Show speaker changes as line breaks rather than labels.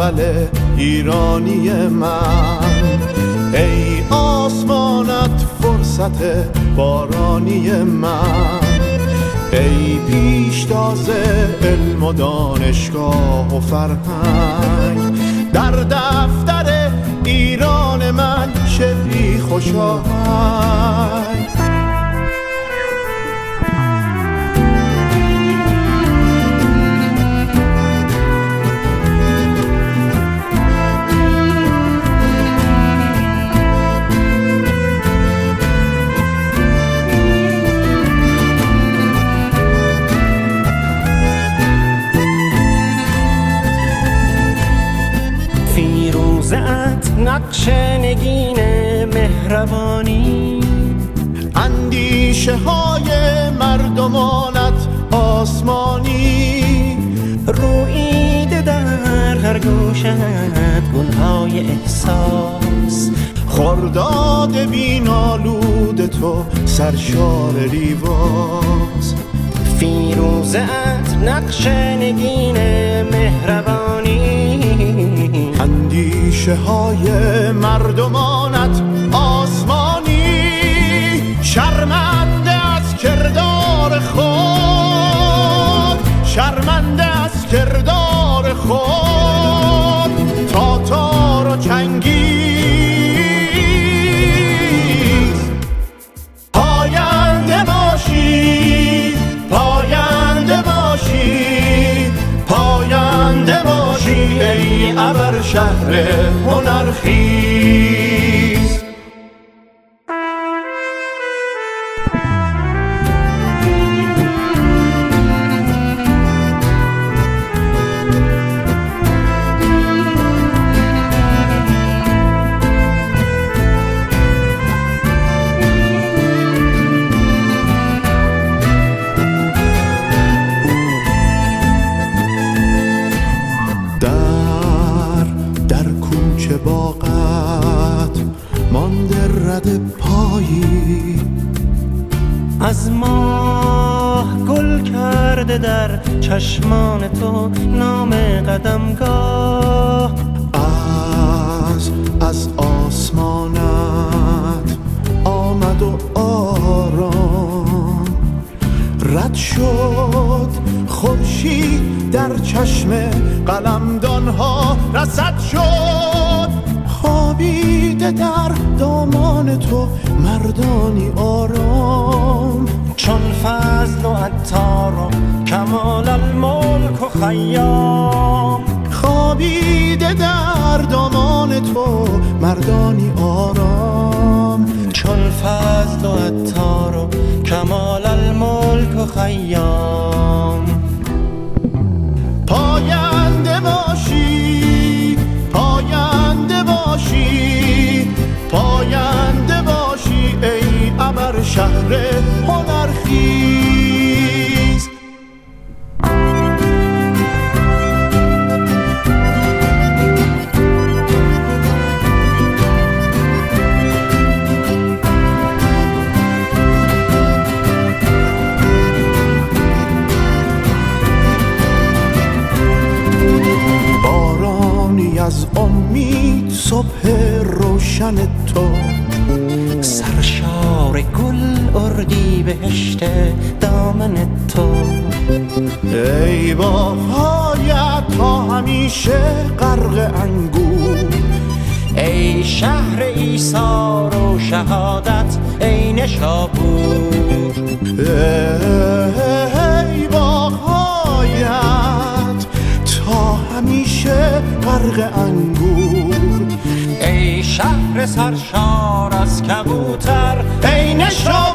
اول ایرانی من. ای آسمانت فرصت بارانی من، ای پیشتاز علم و دانشگاه و فرهنگ. در دفتر ایران من شعری خوشاهنگ.
فیروزه‌ات نقش نگین مهربانی،
اندیشه های مردمانت آسمانی.
روییده در هر گوشت گلهای احساس،
خرداد بینالود تو سرشار ریواز.
فیروزه‌ات نقش نگین مهربانی،
اندیشه های مردمانت آسمانی. شرمنده از کردار خود، شرمنده از کردار خود، تاتار و چنگیز. پاینده باشی، پاینده باشی، پاینده باشی ای ابر شهر هنرخیز. در کوچه باغت مانده رد پایی،
از ماه گل کرده در چشمان تو نام قدمگاه.
از آسمانت آمد و آرام رد شد خورشید، در چشم قلمدانها رصد شد. خوابیده در دامان تو مردانی آرام،
چون فضل و عطار و کمال الملک و خیام.
خوابیده در دامان تو مردانی آرام،
چون فضل و عطار و کمال الملک و خیام.
پاینده باشی، پاینده باشی، پاینده باشی ای ابر شهر هنرخیز. از امید صبح روشن تو،
سرشار گل اردی بهشت دامن تو.
ای باغ‌هایت تا همیشه غرق انگور،
ای شهر ایثار و شهادت ای نشابور.
ای باغ‌هایت تا همیشه غرق انگور،
ای شهر سرشار از کبوتر
ای نشابور.